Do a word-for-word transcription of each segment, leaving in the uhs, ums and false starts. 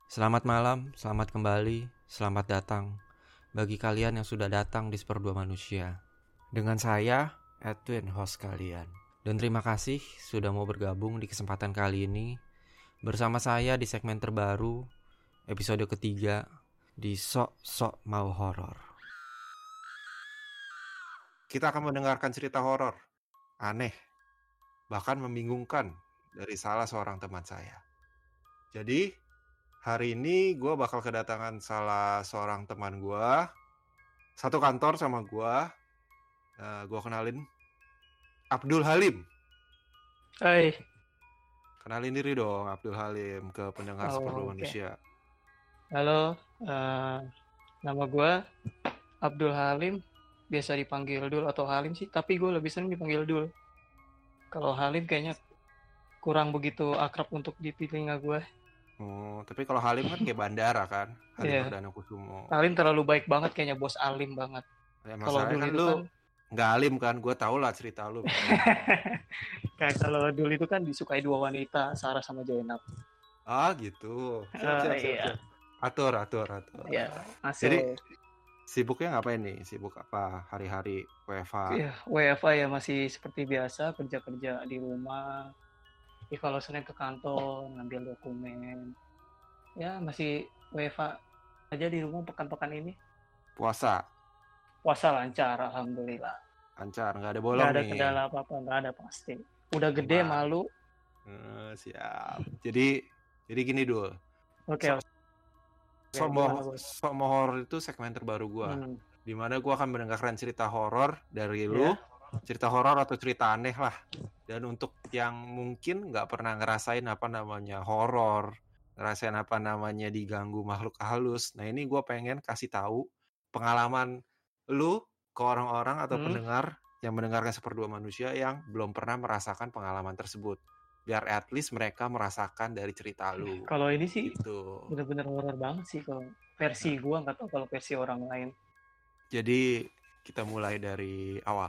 Selamat malam, selamat kembali, selamat datang bagi kalian yang sudah datang di Seperdua Manusia. Dengan saya, Edwin, host kalian. Dan terima kasih sudah mau bergabung di kesempatan kali ini bersama saya di segmen terbaru, episode ketiga, di Sok Sok Mau Horor. Kita akan mendengarkan cerita horor, aneh, bahkan membingungkan dari salah seorang teman saya. Jadi, hari ini gue bakal kedatangan salah seorang teman gue, satu kantor sama gue. Uh, gue kenalin, Abdul Halim. Hai. Kenalin diri dong, Abdul Halim, ke pendengar Oh, Seperdua oke. Manusia. Halo, uh, nama gue Abdul Halim, biasa dipanggil Dul atau Halim sih, tapi gue lebih sering dipanggil Dul. Kalau Halim kayaknya kurang begitu akrab untuk di telinga gue. Oh, tapi kalau Halim kan kayak bandara kan, Halim Iya, Perdana Kusumo. Halim terlalu baik banget kayaknya, bos Alim banget. Ya, Kalau masalahnya Dul kan itu lu kan, nggak alim kan, gue tau lah cerita lu gimana. kayak kalau Dul itu kan disukai dua wanita, Sarah sama Zainab. Ah gitu, siap Uh, siap siap iya, siap. Atur atur atur. iya, Jadi masuk. sibuknya ngapain nih? Sibuk apa hari-hari W F H? Ya, W F H ya masih seperti biasa, kerja-kerja di rumah. Jadi kalau Senin ke kantor, ngambil dokumen. Ya masih W F H aja di rumah pekan-pekan ini. Puasa, Puasa lancar, alhamdulillah. lancar, nggak ada Nggak bolong ada nih. kendala apa-apa, nggak ada pasti. Udah gede Aman. malu. Eh, siap. Jadi jadi gini dulu. Oke, So, oke. so, Gimana, mo- bos? so horor itu segmen terbaru gue. Hmm, Dimana gue akan mendengarkan cerita horor dari lu, ya. cerita horor atau cerita aneh lah. Dan untuk yang mungkin nggak pernah ngerasain apa namanya horor, ngerasain apa namanya diganggu makhluk halus. Nah ini gue pengen kasih tahu pengalaman lu ke orang-orang atau Hmm. pendengar yang mendengarkan Seperdua Manusia yang belum pernah merasakan pengalaman tersebut. Biar at least mereka merasakan dari cerita lu. Kalau ini sih Gitu. bener-bener horor banget sih kalau versi Nah, gua, nggak tahu kalau versi orang lain. jadi kita mulai dari awal.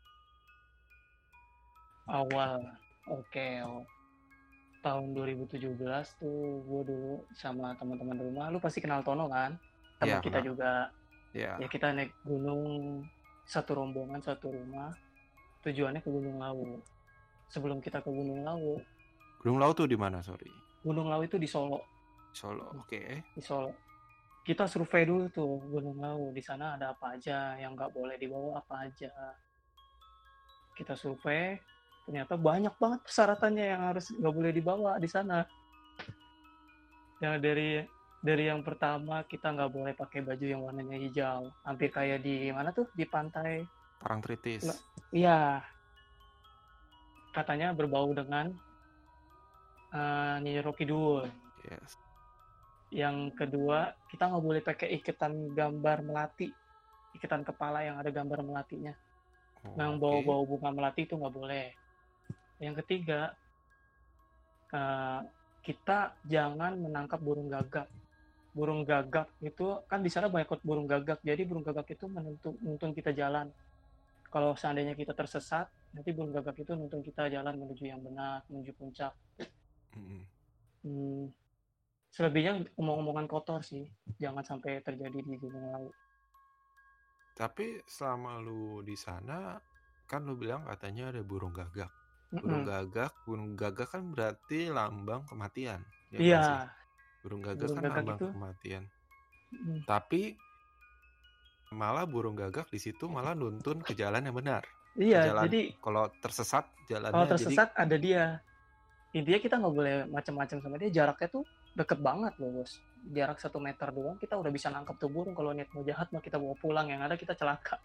Awal, oke. Oh. Tahun dua ribu tujuh belas tuh gue dulu sama teman-teman rumah. Lu pasti kenal Tono kan? Teman Ya, kita kenal. juga. Ya. Ya kita naik gunung satu rombongan, satu rumah. Tujuannya ke Gunung Lawu. Sebelum kita ke Gunung Lawu, Gunung Lawu tuh di mana, sorry? Gunung Lawu itu di Solo. Solo, oke. Okay. Di Solo. Kita survei dulu tuh Gunung Lawu. Di sana ada apa aja, yang nggak boleh dibawa apa aja. Kita survei, ternyata banyak banget persyaratannya yang harus nggak boleh dibawa di sana. Yang dari dari yang pertama kita nggak boleh pakai baju yang warnanya hijau, hampir kayak di mana tuh di pantai. Parangtritis. Iya, katanya berbau dengan uh, Nyi Ro Kidul. Yes. Yang kedua, kita nggak boleh pakai ikatan gambar melati, ikatan kepala yang ada gambar melatinya. Oh, yang okay. bau-bau bunga melati itu nggak boleh. Yang ketiga, uh, kita jangan menangkap burung gagak. Burung gagak itu kan di sana banyak burung gagak, jadi burung gagak itu menuntun, menuntun kita jalan. Kalau seandainya kita tersesat, nanti burung gagak itu nuntun kita jalan menuju yang benar, menuju puncak. Mm-hmm. Hmm, selebihnya omong-omongan kotor sih, jangan sampai terjadi di Gunung Lawu. Tapi selama lu di sana, kan lu bilang katanya ada burung gagak. Burung mm-hmm. gagak, burung gagak kan berarti lambang kematian. Ya iya. Burung gagak burung kan gagak lambang itu kematian. Mm. Tapi malah burung gagak di situ malah nuntun ke jalan yang benar. Iya, jalan, jadi kalau tersesat jalannya kalau tersesat jadi... ada dia. Intinya kita nggak boleh macam-macam sama dia, jaraknya tuh deket banget loh bos. Jarak satu meter doang kita udah bisa nangkep tuh burung. Kalau niat mau jahat mah kita bawa pulang, yang ada kita celaka.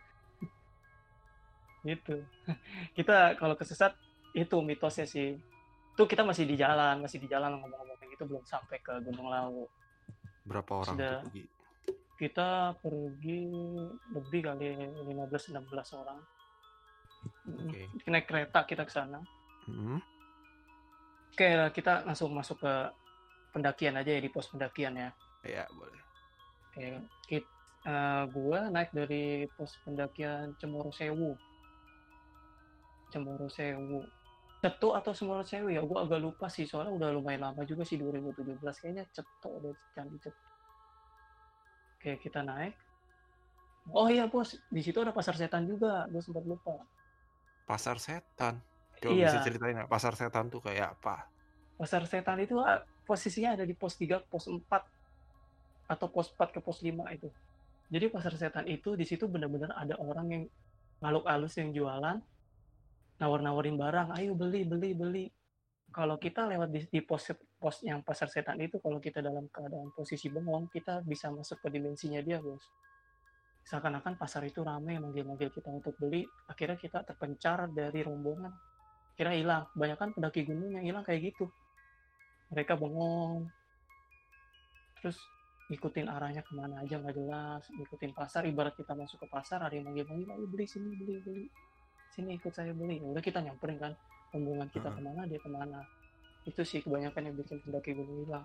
Gitu. Kita kalau kesesat itu mitosnya sih. Tuh kita masih di jalan, masih di jalan ngomong-ngomong gitu, belum sampai ke Gunung Lawu. Berapa orang Sudah, tuh pergi? Kita pergi lebih kali lima belas enam belas orang. Okay. Naik kereta kita ke sana. Mm-hmm. Oke, kita langsung masuk ke pendakian aja ya, di pos pendakian ya. Iya, boleh. Oke, kita, uh, gua naik dari pos pendakian Cemoro Sewu. Cemoro Sewu. Ceto atau semua cewek ya, gue agak lupa sih, soalnya udah lumayan lama juga sih, dua ribu tujuh belas kayaknya Ceto deh, Candi Ceto. Kayak kita naik. Oh iya bos, di situ ada pasar setan juga, gue sempat lupa. Pasar setan. Coba bisa Iya, ceritain nggak pasar setan tuh kayak apa? pasar setan itu ah, posisinya ada di pos tiga, pos empat, atau pos empat ke pos lima itu. Jadi pasar setan itu di situ benar-benar ada orang yang makhluk halus yang jualan, nawar-nawarin barang, ayo beli, beli, beli. Kalau kita lewat di, di pos pos yang pasar setan itu, kalau kita dalam keadaan posisi bengong, kita bisa masuk ke dimensinya dia, bos. Seakan-akan pasar itu ramai manggil-manggil kita untuk beli, akhirnya kita terpencar dari rombongan, kira hilang. Kebanyakan pendaki gunung yang hilang kayak gitu, mereka bengong, terus ngikutin arahnya kemana aja nggak jelas, ngikutin pasar. Ibarat kita masuk ke pasar, ada yang manggil-manggil, ayo beli sini, beli, beli, sini ikut saya beli. Ya udah kita nyamperin kan, rombongan kita Heeh. kemana dia kemana. Itu sih kebanyakan yang bikin pendaki gunung hilang.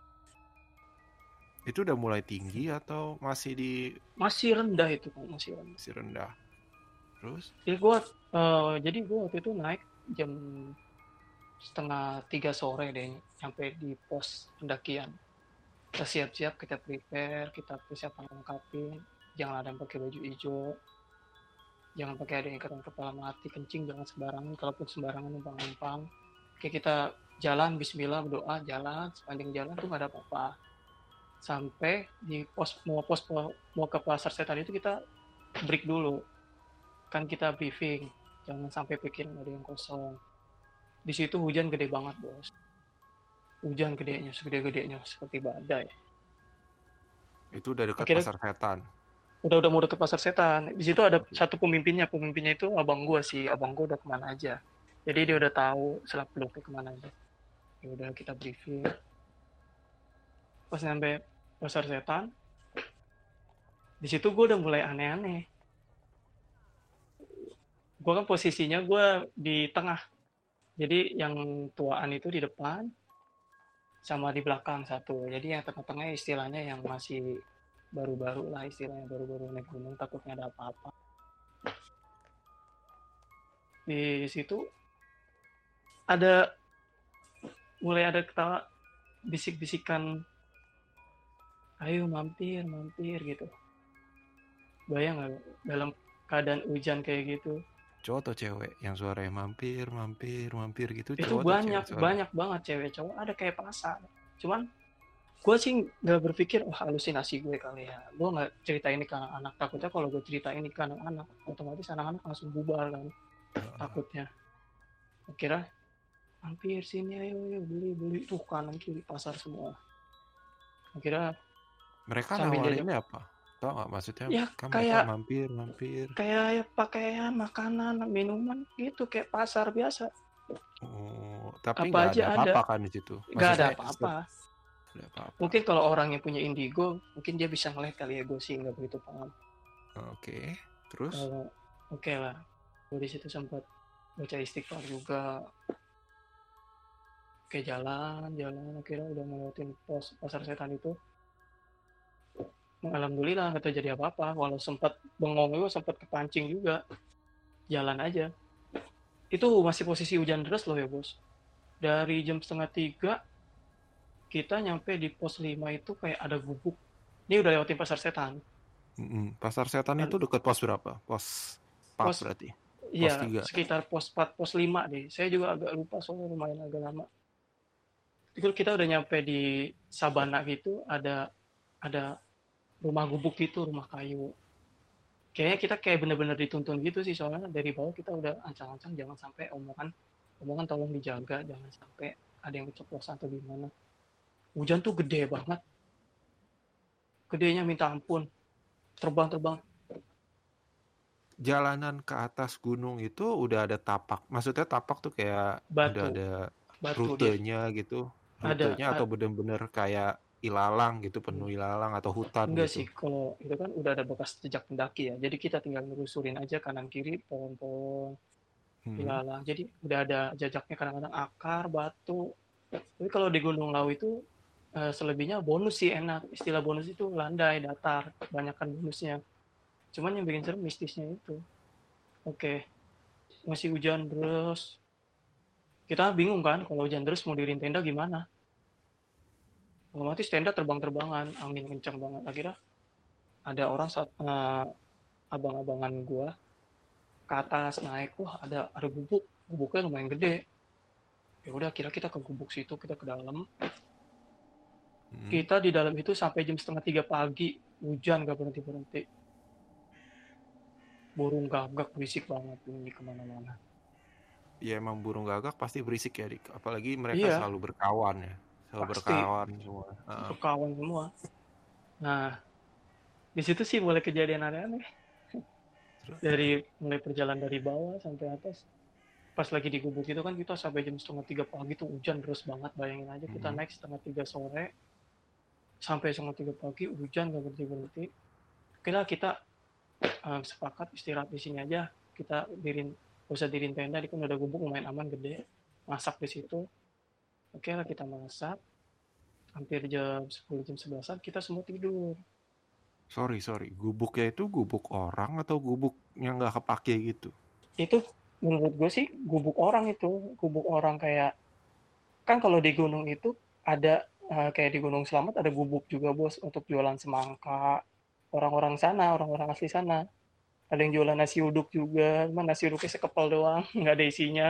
Itu udah mulai tinggi atau masih di Masih rendah itu kan, masih rendah. masih rendah? Terus? Jadi gue uh, jadi gue waktu itu naik jam setengah tiga sore deh, sampai di pos pendakian. Kita siap-siap, kita prepare, kita persiapan lengkapin. Jangan ada yang pakai baju hijau, jangan pakai ada yang ikatan kepala mati, kencing jangan sembarangan, kalaupun sembarangan numpang-numpang. Kayak kita jalan, bismillah, berdoa, jalan, sepanjang jalan tuh gak ada apa-apa. Sampai di pos, mau pos mau ke pasar setan itu kita break dulu. Kan kita briefing, jangan sampai pikiran ada yang kosong. Di situ hujan gede banget, bos. Hujan gedenya, segede-gedenya, seperti badai. Itu udah dekat Akhirnya pasar setan. udah udah mau deket pasar setan. Di situ ada satu pemimpinnya, pemimpinnya itu abang gue sih, abang gue udah kemana aja. Jadi dia udah tahu selap beluknya kemana aja. Ya udah kita briefing. Pas sampai pasar setan, di situ gue udah mulai aneh-aneh. Gue kan posisinya gue di tengah. Jadi yang tuaan itu di depan, sama di belakang satu. Jadi yang tengah-tengah istilahnya yang masih baru-baru lah, istilahnya baru-baru naik gunung, takutnya ada apa-apa. Di situ ada mulai ada ketawa, bisik-bisikan, ayo mampir, mampir gitu. Bayang nggak dalam keadaan hujan kayak gitu? Cowok atau cewek yang suaranya mampir, mampir, mampir gitu? Itu Cowok atau cewek banyak, suara? banyak banget cewek cowok, ada kayak pasar. Cuman gue sih nggak berpikir, wah halusinasi gue kali ya. Gue nggak cerita ini ke anak-anak, takutnya kalau gue cerita ini ke anak-anak, otomatis anak-anak langsung bubar kan, takutnya. Akhirnya hampir sini, ayo, ayo beli beli, tuh kanan kiri pasar semua. Akhirnya Mereka sambil jajak, nawarinnya apa? Tau nggak maksudnya? ya Kan mereka kayak mampir, mampir. kayak ya pakaian, makanan, minuman gitu, kayak pasar biasa. Oh, tapi Apa nggak ada aja ada, apa-apa kan di situ? nggak ada Maksudnya apa-apa. ada apa-apa. Mungkin kalau orang yang punya indigo, mungkin dia bisa ngeliat kali ya, gue sih nggak begitu paham. Oke, terus? Kalau oke okay lah, gue di situ sempat baca istighfar juga. Oke, jalan, jalan, akhirnya udah ngelewatin pos pasar setan itu. Alhamdulillah nggak terjadi apa-apa, walau sempat bengong juga, sempat kepancing juga. Jalan aja. Itu masih posisi hujan deras loh ya bos. Dari jam setengah tiga, kita nyampe di pos lima itu kayak ada gubuk. Ini udah lewatin pasar setan. Mm-mm. Pasar setan itu dekat pos berapa? Pos empat Pos, berarti? Pos iya, tiga. sekitar pos empat, pos lima deh. Saya juga agak lupa soalnya lumayan agak lama. Itu kita udah nyampe di sabana gitu, ada ada rumah gubuk gitu, rumah kayu. Kayaknya kita kayak bener-bener dituntun gitu sih, soalnya dari bawah kita udah ancang-ancang jangan sampai omongan omongan tolong dijaga, jangan sampai ada yang keceplosan atau gimana. Hujan tuh gede banget, gedenya minta ampun, terbang-terbang. Jalanan ke atas gunung itu udah ada tapak. Maksudnya tapak tuh kayak udah Batu, ada batu dia rutenya gitu. ada. Rutenya atau bener-bener kayak ilalang gitu, penuh ilalang atau hutan Enggak gitu. sih, kalau itu kan udah ada bekas jejak pendaki ya, jadi kita tinggal nelusurin aja kanan kiri, pohon-pohon, Hmm. ilalang. Jadi udah ada jejaknya, kadang-kadang akar, batu. Tapi kalau di Gunung Lawu itu eh, selebihnya bonus sih, enak. Istilah bonus itu landai, datar, kebanyakan bonusnya. Cuman yang bikin serem mistisnya itu. Oke, masih hujan terus. Kita bingung kan kalau hujan terus mau diriin tenda gimana, otomatis tenda terbang-terbangan, angin kencang banget. Akhirnya ada orang saat uh, abang-abangan gua ke atas naik, wah ada ada gubuk, gubuknya lumayan gede. Ya udah, kira kita ke gubuk situ, kita ke dalam. Hmm. Kita di dalam itu sampai jam setengah tiga pagi, hujan gak berhenti berhenti, burung gagak berisik banget bunyi kemana-mana. Ya emang burung gagak pasti berisik ya, Dik. Apalagi mereka Iya, selalu berkawan ya, selalu pasti berkawan semua. Heeh. berkawan semua. Nah, di situ sih mulai kejadian aneh-aneh. Terus, Dari mulai perjalanan dari bawah sampai atas. Pas lagi di gubuk itu kan kita sampai jam setengah tiga pagi tuh hujan terus banget. Bayangin aja kita hmm. naik setengah tiga sore sampai setengah tiga pagi hujan gak berhenti berhenti. Kira kita uh, sepakat istirahat di sini aja. Kita dirin, gak usah dirin tenda, di kan ada gubuk lumayan aman gede. Masak di situ. Oke lah, kita masak. Hampir jam sepuluh jam sebelasan kita semua tidur. Sorry, sorry. Gubuknya itu gubuk orang atau gubuk yang nggak kepake gitu? Itu menurut gue sih gubuk orang itu. Gubuk orang kayak, kan kalau di gunung itu ada uh, kayak di Gunung Selamat ada gubuk juga bos untuk jualan semangka. Orang-orang sana, orang-orang asli sana. Ada yang jualan nasi uduk juga, cuman nasi uduknya sekepal doang, nggak ada isinya.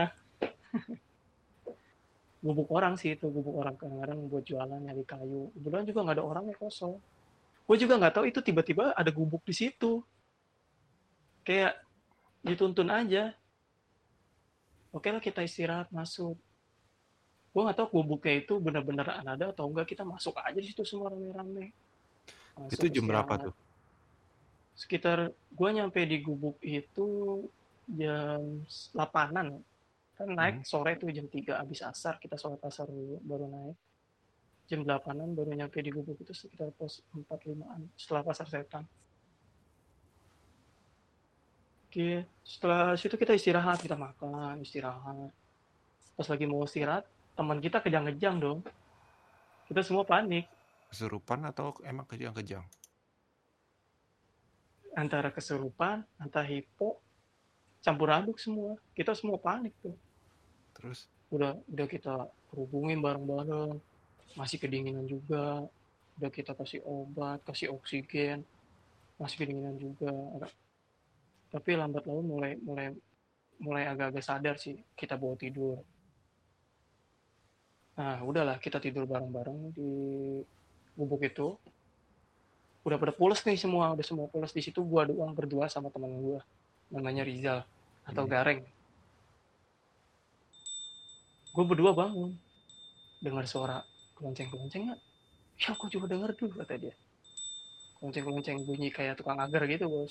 Gubuk orang sih itu, gubuk orang kadang-kadang buat jualan nyari kayu. Kebetulan juga nggak ada orangnya, kosong. Gue juga nggak tahu itu tiba-tiba ada gubuk di situ. Kayak dituntun aja. Oke lah, kita istirahat masuk. Gue nggak tahu gubuknya itu benar-benar ada atau enggak. Kita masuk aja di situ semua rame-rame. Itu Masuk jam berapa istirahat. tuh? Sekitar gue nyampe di gubuk itu jam delapanan. Kan naik Hmm. sore tuh jam tiga habis asar, kita sholat asar dulu baru naik. Jam delapanan baru nyampe di gubuk itu sekitar pos empat limaan setelah pasar setan. Oke, setelah situ kita istirahat, kita makan, istirahat. Pas lagi mau istirahat, teman kita kejang-kejang dong. Kita semua panik. Kesurupan atau emang kejang-kejang? Antara kesurupan, antara hipo, campur aduk semua. Kita semua panik tuh. Terus? Udah udah kita hubungin bareng-bareng, masih kedinginan juga. Udah kita kasih obat, kasih oksigen, masih kedinginan juga. Tapi lambat laun mulai mulai mulai agak-agak sadar sih, kita bawa tidur. Nah, udahlah kita tidur bareng-bareng di gubuk itu. Udah pada pules nih semua, udah semua pules di situ. Gua doang berdua sama teman gua, namanya Rizal atau Hmm. Gareng. Gue berdua bangun, dengar suara kelonceng-kelonceng nggak? Ya, aku juga denger tuh, kata dia. Kelonceng-kelonceng bunyi kayak tukang agar gitu, bos.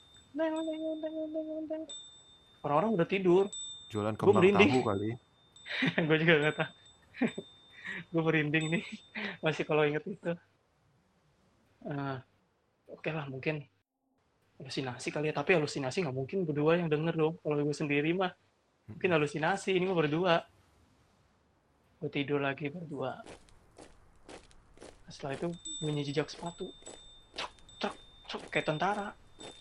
Orang-orang udah tidur. Jualan Gue kembang merinding. tahu kali. Gue juga nggak tahu. Gue merinding nih, masih kalau inget itu. Uh, Oke okay lah, mungkin halusinasi kali ya. Tapi halusinasi nggak mungkin berdua yang denger dong. Kalau gue sendiri mah mungkin Hmm. halusinasi. Ini mah berdua. Gue tidur lagi berdua. Setelah itu bunyi jejak sepatu. Cok, cok, cok, kayak tentara.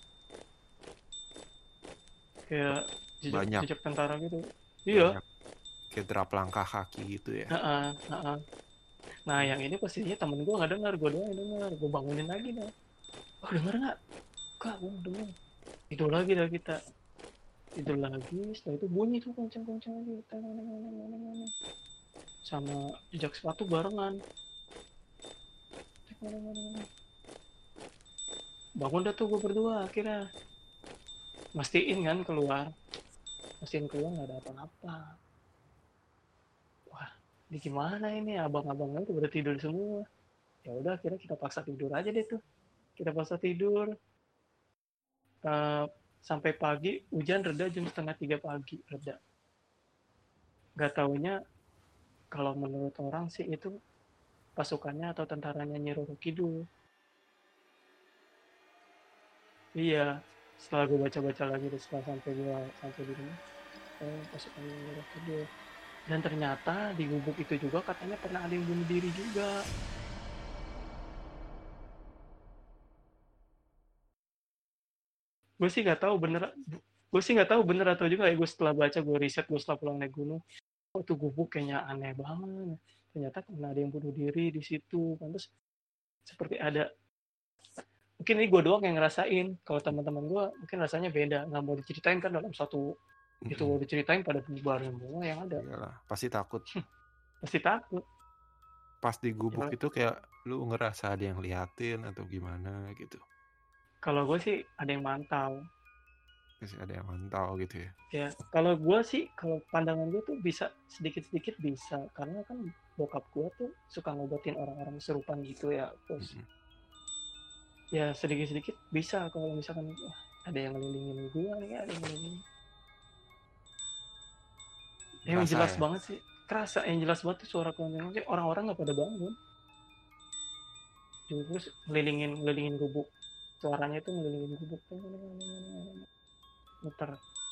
Kayak jejak, Banyak, jejak tentara gitu. Iya. banyak. Kayak derap langkah kaki gitu ya. Nah, nah, nah. Nah, yang ini posisinya temen gue nggak dengar, gue doang yang dengar. Gue bangunin lagi dah. Oh, denger nggak? Kak, gue denger. Tidur lagi dah kita. Tidur lagi. Setelah itu bunyi tuh kenceng-kenceng lagi. Sama jejak sepatu barengan. Bangun dah tuh gue berdua akhirnya. Mastiin kan keluar. Mastiin keluar nggak ada apa-apa. Wah, ini gimana ini? Abang-abangnya tuh udah tidur semua. Ya udah, akhirnya kita paksa tidur aja deh tuh. Kita paksa tidur. Uh, sampai pagi, hujan reda jam setengah tiga pagi, reda. Gak taunya, kalau menurut orang sih itu pasukannya atau tentaranya Nyi Roro Kidul. Iya, setelah gue baca-baca lagi, setelah sampai gue sampai di rumah, oh, pasukannya Nyi Roro Kidul. Dan ternyata di gubuk itu juga katanya pernah ada yang bunuh diri juga. Gue sih nggak tahu bener, gue sih nggak tahu bener atau juga ya. Gue setelah baca, gue riset, gue setelah pulang naik gunung, kok tuh gubuk kayaknya aneh banget. Ternyata karena ada yang bunuh diri di situ. Terus seperti ada, mungkin ini gue doang yang ngerasain. Kalau teman-teman gue mungkin rasanya beda, nggak mau diceritain kan dalam satu itu Mm-mm. diceritain pada bubar semua yang ada. Iyalah, pasti takut. Pasti takut. Pas di gubuk Ya, itu kayak lu ngerasa ada yang liatin atau gimana gitu. kalau gue sih ada yang mantau. Terus ada yang mantau gitu ya. Ya, kalau gue sih, kalau pandangan gue tuh bisa sedikit-sedikit bisa, karena kan bokap gue tuh suka ngobatin orang-orang kesurupan gitu ya, terus Mm-mm. ya sedikit-sedikit bisa kalau misalkan wah, ada yang ngelilingin gue nih, ada yang ngelilingin. Yang Berasa jelas ya. banget sih, kerasa yang jelas banget tuh suara kelenteng sih, orang-orang nggak pada bangun, terus ngelilingin ngelilingin gubuk, suaranya itu ngelilingin gubuk, muter.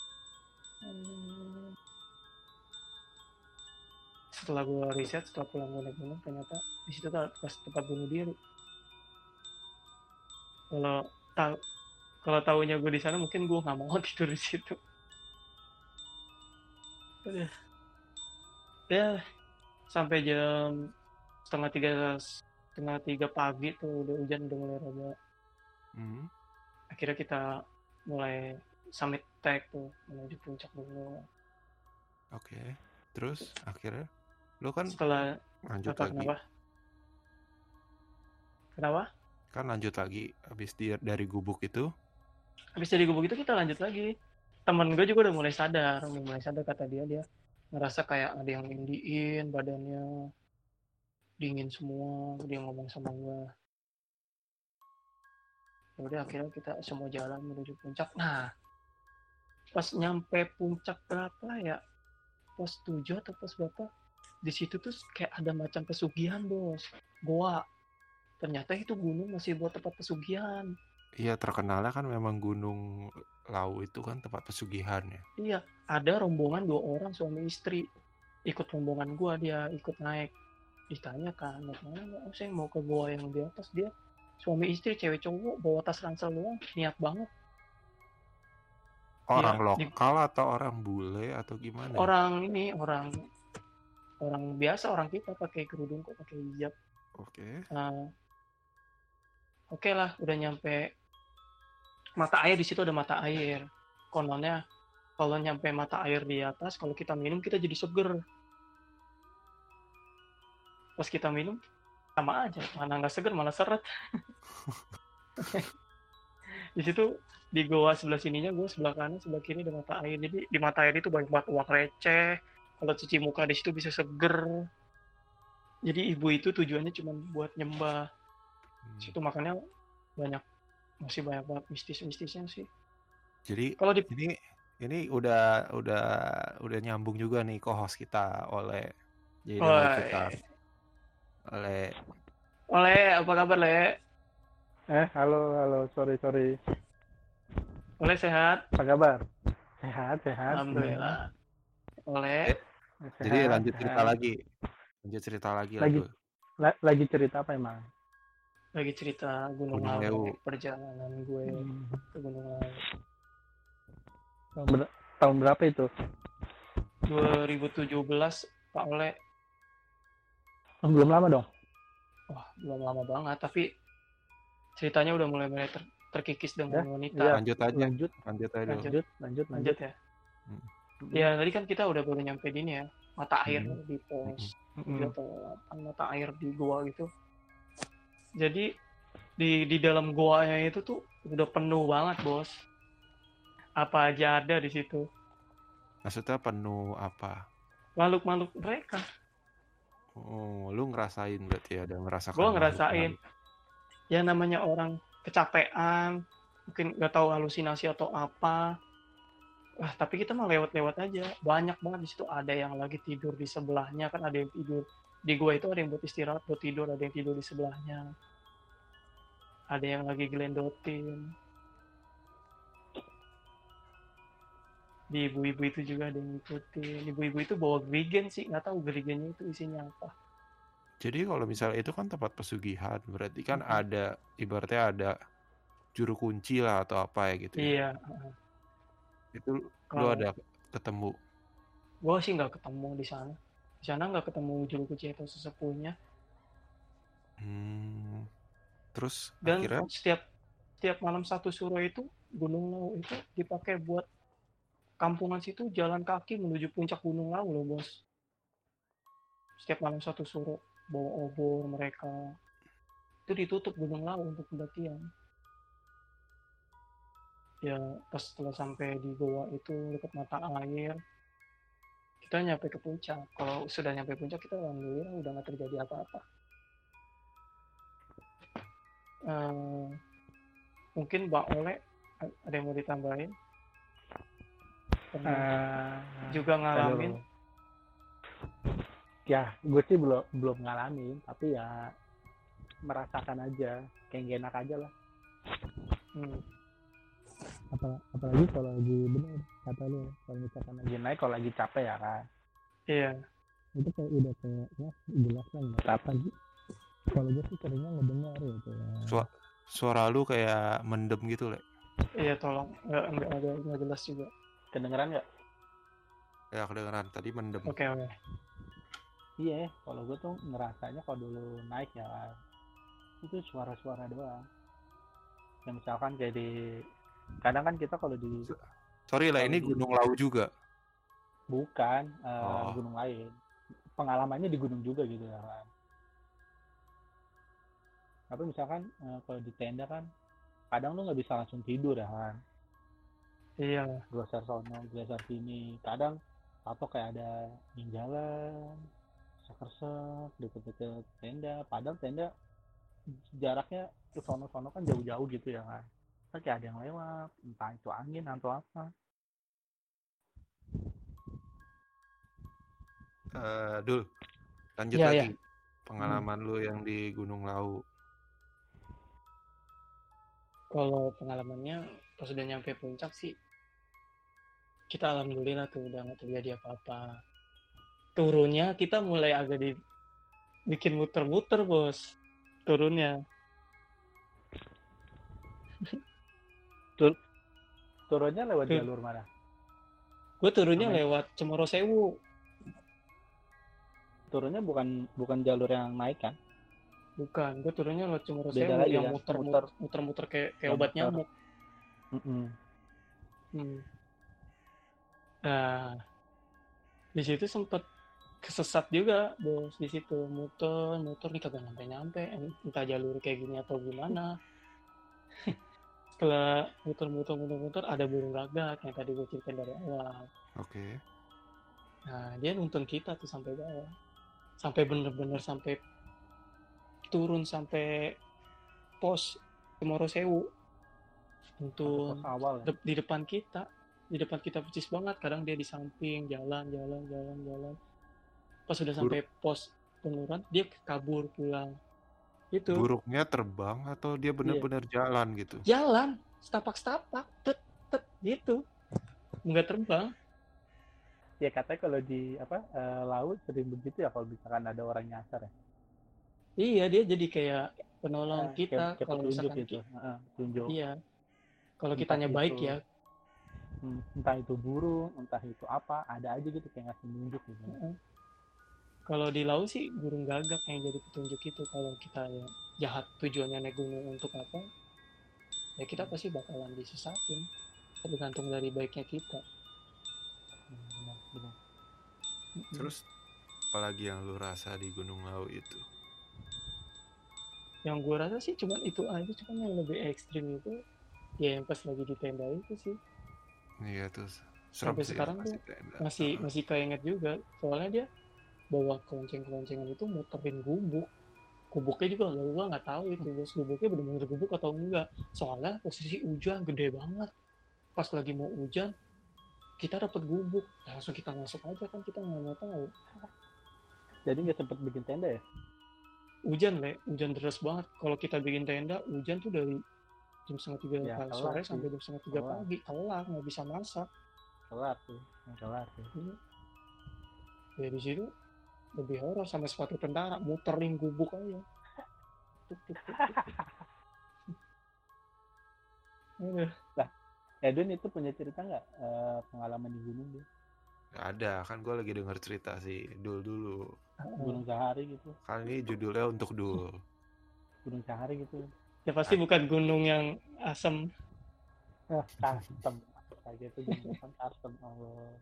Setelah gue riset, setelah pulang gue naik gunung, ternyata di situ tuh pas tempat bunuh diri. Kalau tahu kalau tahunya gue di sana mungkin gue nggak mau tidur di situ. Udah. Ya sampai jam setengah tiga setengah tiga pagi tuh udah hujan udah mulai reda. Hmm. Akhirnya kita mulai summit trek tuh menuju puncak dulu. Oke. Terus akhirnya lu kan Setelah lanjut apa lagi. kenapa? Kenapa? Kan lanjut lagi habis di, dari gubuk itu. Habis dari gubuk itu kita lanjut lagi. Temen gue juga udah mulai sadar, udah mulai sadar kata dia dia ngerasa kayak ada yang nindiin badannya dingin semua, dia ngomong sama gue. Ya udah akhirnya kita semua jalan menuju puncak. Nah, pas nyampe puncak berapa ya? Pos tujuh atau pos berapa? Di situ tuh kayak ada macam pesugihan, Bos. Goa. Ternyata itu gunung masih buat tempat pesugihan. Iya, terkenalnya kan memang Gunung Lawu itu kan tempat pesugihan ya. Iya, ada rombongan dua orang suami istri. Ikut rombongan gua, dia ikut naik. Ditanya kan, mau kemana nggak? Oh, saya mau ke goa yang di atas. Dia suami istri, cewek cowok, bawa tas ransel doang. Niat banget. Orang Dia di, lokal atau orang bule atau gimana ya? orang ini, orang orang biasa, orang kita pakai kerudung kok, pakai hijab. Oke. Uh, Oke okay lah, udah nyampe mata air. Di situ ada mata air. Kononnya kalau nyampe mata air di atas, kalau kita minum kita jadi seger. Pas kita minum sama aja, mana nggak seger malah seret. Di situ di goa sebelah sininya, gue sebelah kanan sebelah kiri ada mata air. Jadi di mata air itu banyak banget uang receh. Kalau cuci muka di situ bisa seger. Jadi ibu itu tujuannya cuma buat nyembah. Hmm. Situ makanya banyak, masih banyak banget mistis-mistisnya sih. Jadi kalau di ini ini udah udah udah nyambung juga nih co-host kita oleh jadi dengar cerita oleh oleh apa kabar Le? Eh halo halo sorry sorry. Oleh sehat? Apa kabar? Sehat sehat. Alhamdulillah. Oleh. eh, jadi lanjut sehat. cerita lagi. Lanjut cerita lagi lagi. La- lagi cerita apa emang? Lagi cerita Gunung, Gunung Lawu, perjalanan gue hmm. ke Gunung Lawu. Tahun, ber- tahun berapa itu? dua ribu tujuh belas Pak Oleh. Oh, belum lama dong? Wah, belum lama banget, tapi ceritanya udah mulai mulai ter- terkikis dengan ya, wanita. Ya, lanjut aja. Lanjut, lanjut aja. Lanjut, lanjut, lanjut, lanjut ya. Hmm. Ya, tadi kan kita udah baru nyampe di ini ya, mata air hmm. di pos hmm. atau mata air di goa gitu. Jadi di di dalam goanya itu tuh udah penuh banget, Bos. Apa aja ada di situ. Maksudnya penuh apa? Makhluk-makhluk mereka. Oh, lu ngerasain berarti ada ngerasakan. Gue ngerasain. Ya namanya orang kecapean, mungkin nggak tahu halusinasi atau apa. Wah, tapi kita mah lewat-lewat aja. Banyak banget di situ, ada yang lagi tidur di sebelahnya, kan ada yang tidur di gua itu, ada yang buat istirahat, buat tidur, ada yang tidur di sebelahnya. Ada yang lagi gelendotin. Di ibu-ibu itu juga ada yang ngikutin. Ibu-ibu itu bawa gerigen sih, nggak tahu gerigennya itu isinya apa. Jadi kalau misalnya itu kan tempat pesugihan, berarti kan hmm. ada, ibaratnya ada juru kunci lah atau apa ya gitu ya. Iya. Itu kalo, lu ada ketemu? Gue sih nggak ketemu di sana. Di sana nggak ketemu juru kunci atau sesepuhnya. Hmm. Terus Dan akhirnya setiap setiap malam satu suro itu Gunung Lau itu dipakai buat kampungan situ jalan kaki menuju puncak Gunung Lau loh bos. Setiap malam satu suro bawa obor mereka itu ditutup Gunung Lau untuk pendakian. Ya pas setelah sampai di goa itu dekat mata air kita nyampe ke puncak. Kalau sudah nyampe puncak kita alhamdulillah udah nggak terjadi apa-apa. Eh, mungkin Mbak Oleh ada yang mau ditambahin? Pernah Eh, juga ngalamin? aduh. Ya, gue sih belum belum ngalamin, tapi ya merasakan aja, kayak gak enak aja lah. Hmm. Apa, apalagi kalau lagi bener kata lu, kalau misalkan lagi naik, kalau lagi capek ya kan, Iya, itu kayak udah kayak ya jelas lah nggak apa gitu. Kalau gue sih seringnya ngedengar gitu ya. Su- suara lu kayak mendem gitu, Le. iya tolong nggak nggak ada nggak jelas juga. Kedengeran nggak? Ya kedengeran tadi mendem. Oke oke. Iya, kalau gue tuh ngerasanya kalau dulu naik ya kan, itu suara-suara doang. Ya misalkan kayak di, kadang kan kita kalau di, Sorry lah, kalau ini di Gunung Lau juga. bukan eh, Oh. gunung lain, pengalamannya di gunung juga gitu ya kan. Tapi misalkan eh, kalau di tenda kan, kadang lu nggak bisa langsung tidur ya kan. Iya, Geser sono, geser sini. Kadang atau kayak ada yang jalan, seker-sek, deket-deket tenda. Padahal tenda jaraknya ke sono-sono kan jauh-jauh gitu ya kan. Tapi kayak ada yang lewat, entah itu angin atau apa. Eh, Dul, lanjut iya, lagi iya. pengalaman lu yang di Gunung Lau. Kalau pengalamannya pas udah nyampe puncak sih kita alhamdulillah tuh udah nggak terjadi apa-apa. Turunnya kita mulai agak dibikin muter-muter bos. Turunnya. Turunnya lewat Tuh, jalur mana? gue turunnya Namanya lewat Cemoro Sewu. turunnya bukan bukan jalur yang naik kan? Bukan, gue turunnya lewat Cemoro Beda Sewu lagi yang kan? muter-muter Muter, muter-muter kayak kayak yang obat muter. nyamuk. Mm-mm. Hmm. Nah, di situ sempet kesesat juga bos di situ muter muter nih kagak nyampe nyampe entah jalur kayak gini atau gimana. Setelah muter-muter muter-muter ada burung gagak yang tadi gue ceritain dari awal. Oke. Nah dia nuntun kita tuh sampai bawah, sampai bener-bener sampai turun sampai pos Cemoro Sewu, Sampai pos nuntun awal ya. de- di depan kita, di depan kita persis banget. Kadang dia di samping jalan jalan jalan jalan. Pas sudah Buruk, sampai pos penurunan dia kabur pulang. Itu buruknya terbang atau dia Iya. benar-benar jalan gitu? jalan setapak-setapak tet tet gitu, nggak terbang. Ya katanya kalau di apa eh, laut sering begitu ya kalau misalkan ada orang nyasar ya. Iya dia jadi kayak penolong Eh, kayak, kita kayak kalau petunjuk misalkan gitu. ki- Heeh, tunjuk. iya kalau Entah kitanya baik itu ya. hmm, entah itu burung, entah itu apa, ada aja gitu kayak ngasih nunjuk gitu. Heeh. Kalau di laut sih burung gagak yang jadi petunjuk itu kalau kita ya jahat tujuannya naik gunung untuk apa ya kita pasti bakalan disesatin tergantung dari baiknya kita. Hmm, benar, benar. Mm-mm. Terus apalagi yang lu rasa di Gunung Lau itu? Yang gue rasa sih cuman itu aja, cuman yang lebih ekstrim itu ya yang pas lagi di tenda itu sih Iya tuh serem sampai sih sekarang tuh masih tenda. masih Heeh. masih keinget juga soalnya dia bawa kelonceng-keloncengan itu muterin gubuk. Gubuknya juga gak gue nggak tahu itu bos gubuknya bener-bener gubuk atau enggak, soalnya posisi hujan gede banget. Pas lagi mau hujan kita dapat gubuk ya langsung kita masuk aja kan kita nggak mau tahu. Jadi nggak sempet bikin tenda ya? Hujan le hujan deras banget kalau kita bikin tenda hujan tuh dari jam setengah tiga Ya, pagi kelar sore sih. sampai jam setengah tiga Kelar. pagi kelar nggak bisa masak. Kelar tuh, kelar tuh. Ya di situ lebih horor sama sepatu tentara muterin gubuk aja. Tuk, tuk, tuk, tuk. Aduh. Edwin itu punya cerita nggak eh, pengalaman di gunung dia? Ada, kan gue lagi denger cerita si Dul dulu. Gunung Sahari gitu. Kan ini judulnya untuk Dul. Gunung Sahari gitu. Ya pasti bukan gunung yang asem. Eh, custom. Kayak gitu gunung custom. Allah.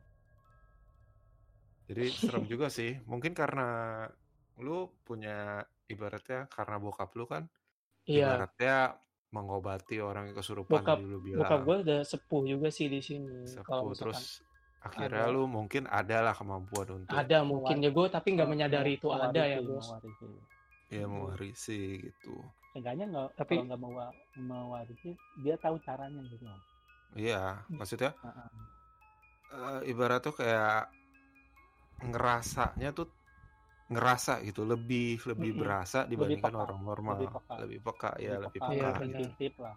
Jadi serem juga sih. Mungkin karena lu punya ibaratnya karena bokap lu kan Iya, ibaratnya mengobati orang yang kesurupan bokap tadi lu bokap bilang. gue udah sepuh juga sih di sini. Kalau Sepuh misalkan terus akhirnya ada- lu mungkin ada lah kemampuan untuk ada mungkin ya gue tapi nggak Mau- menyadari itu mewarisi, ada ya bos. mewarisi. ya mewarisi gitu. Seenggaknya nggak, Tapi- kalau nggak mau mewarisi, dia tahu caranya gitu. Iya, maksudnya Heeh. eh, ibarat tuh kayak ngerasanya tuh ngerasa gitu lebih lebih Mm-mm. berasa dibandingkan peka, orang normal, lebih peka. lebih peka ya lebih peka, Iya, peka lebih benar. gitu. sensitif lah.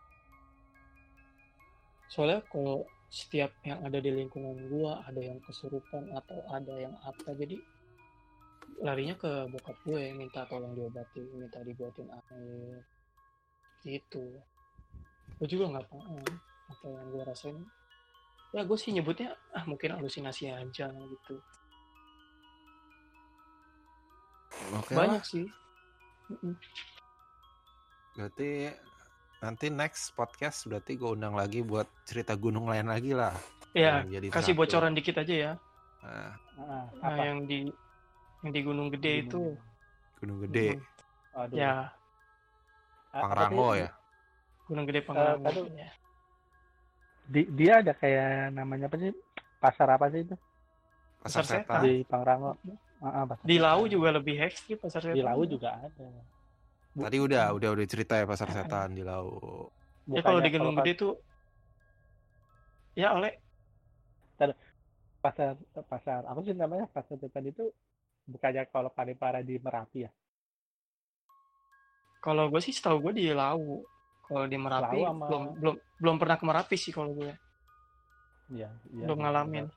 Soalnya kalau setiap yang ada di lingkungan gue ada yang kesurupan atau ada yang apa, jadi larinya ke bokap gue, minta tolong diobati, minta dibuatin air gitu. Gue juga nggak paham apa yang gue rasain. Ya gue sih nyebutnya ah mungkin halusinasi aja gitu. Oke Banyak lah, sih. Mm-mm. berarti nanti next podcast berarti gue undang lagi buat cerita gunung lain lagi lah. Ya Yang jadi kasih satu. bocoran dikit aja ya. Nah, Heeh, Nah, apa? yang di yang di Gunung Gede Gunung- itu Gunung Gede, Aduh. ya A- apa Pangrango sih? ya. Gunung Gede Pangrango. aduh. Ya. Di- dia ada kayak namanya apa sih? Pasar apa sih itu? Pasar Pasar Setan. Setan. Di Pangrango. Ah, ah, pasar Di setan. Lau juga lebih ekstrim pasar setan. Di Lau juga ada. Bu- Tadi udah udah udah cerita ya Pasar Setan di Lau. Ya kalau bukannya di Gunung kalau Gede tuh ya oleh pasar pasar apa sih namanya, pasar setan itu bukannya kalau Parepare di Merapi ya? kalau gue sih setahu gue di Lau. Kalau di Merapi Lau sama- belum belum belum pernah ke Merapi sih kalau gue. Iya, iya. belum ngalamin.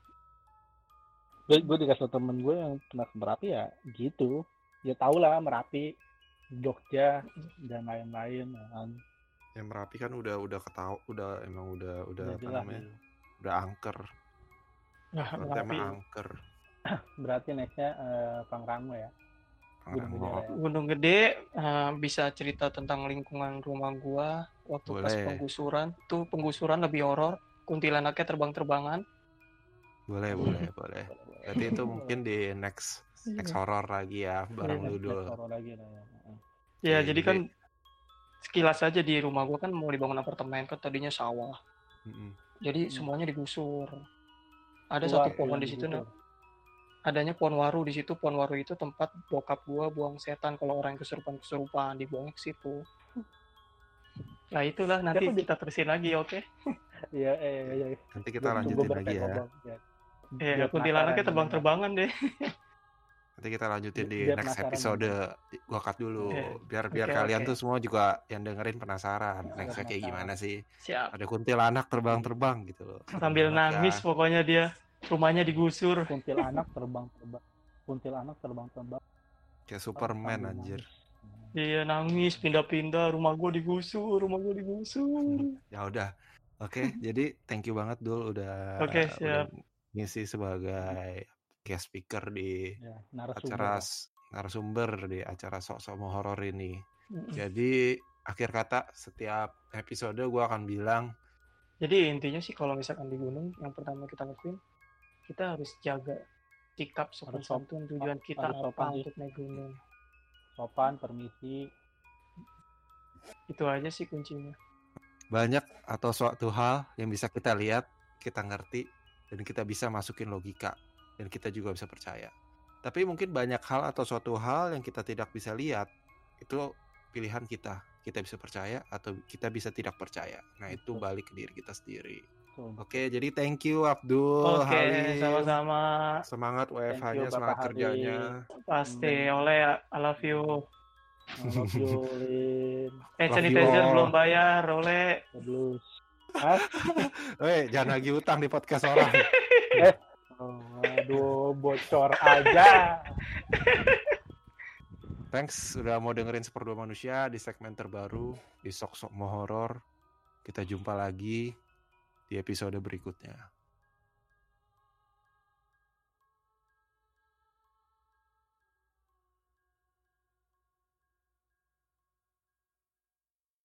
Gue gue dikasih tau temen gue yang pernah ke Merapi ya gitu. Ya tau lah Merapi, Jogja dan lain-lain ya kan. Yang Merapi kan udah udah ketau, udah emang udah udah Udah apa jelas, namanya? ya. Udah angker. Nah, Konten Merapi. mah angker. Berarti nextnya eh, Pangrango ya. Gunung Gede Pangrango. ya. Gunung Gede eh, bisa cerita tentang lingkungan rumah gua waktu pas Boleh. penggusuran. Tuh penggusuran lebih horor, kuntilanaknya terbang-terbangan. Boleh, boleh, boleh. Berarti itu mungkin di next next horror lagi ya bareng Iya, lu dulu. Next horror lagi lah ya. Heeh. Ya, Oke, jadi jadi- kan sekilas aja di rumah gua kan mau dibangun apartemen, kan tadinya sawah. Mm-mm. Jadi Hmm. semuanya digusur. Ada Keluar satu tuh pohon yang di situ, digusur. nah, adanya pohon waru di situ. Pohon waru itu tempat bokap gua buang setan kalau orang yang kesurupan-kesurupan, dibuang ke situ. Nah itulah nanti Siapa di- kita terusin lagi, oke? Iya, eh, iya, iya. Nanti kita Gua- lanjutin gua baru lagi pengen ya. ngomong, ya. Ya, Biar kuntilanaknya penasaran terbang-terbangan deh. Nanti kita lanjutin di Biar next penasaran episode. Di- Gua cut dulu. Oke. Biar biar Oke, kalian oke. tuh semua juga yang dengerin penasaran. Nextnya kayak penasaran. gimana sih? Siap. Ada kuntilanak terbang-terbang gitu loh. Sambil Banget nangis ya. pokoknya dia. Rumahnya digusur. Kuntilanak terbang-terbang. Kuntilanak terbang-terbang. Kayak Superman sambil anjir. nangis. Dia nangis, pindah-pindah. Rumah gua digusur, rumah gua digusur. Ya udah. Oke, jadi thank you banget Dul udah Oke, udah siap. ngisi sebagai guest speaker di Ya, acara narasumber. s- narasumber di acara sok-sok mau horor ini. Mm-mm. Jadi akhir kata setiap episode gue akan bilang Jadi intinya sih kalau misalkan di gunung, yang pertama kita lakuin, kita harus jaga sikap sopan Harus sop- santun. Tujuan kita harus apa sopan sih. untuk naik gunung. Sopan, permisi. Itu aja sih kuncinya. banyak atau suatu hal yang bisa kita lihat, kita ngerti, dan kita bisa masukin logika, dan kita juga bisa percaya. Tapi mungkin banyak hal atau suatu hal yang kita tidak bisa lihat, itu pilihan kita. Kita bisa percaya atau kita bisa tidak percaya. Nah itu Betul. balik ke diri kita sendiri. Tuh. Oke, jadi thank you Abdul, Oke, Halim. sama-sama. Semangat W F Thank H-nya, you, Bapak semangat Halim. kerjanya. Pasti. Hmm. Oleh, I love you. I love you, Lin. Eh, Love sanitizer you all. belum bayar, oleh. The blues. Hah? Weh, jangan lagi utang di podcast orang. Oh, aduh, bocor aja. Thanks udah mau dengerin Seperdua Manusia di segmen terbaru di Sok Sok Mau Horor. Kita jumpa lagi di episode berikutnya.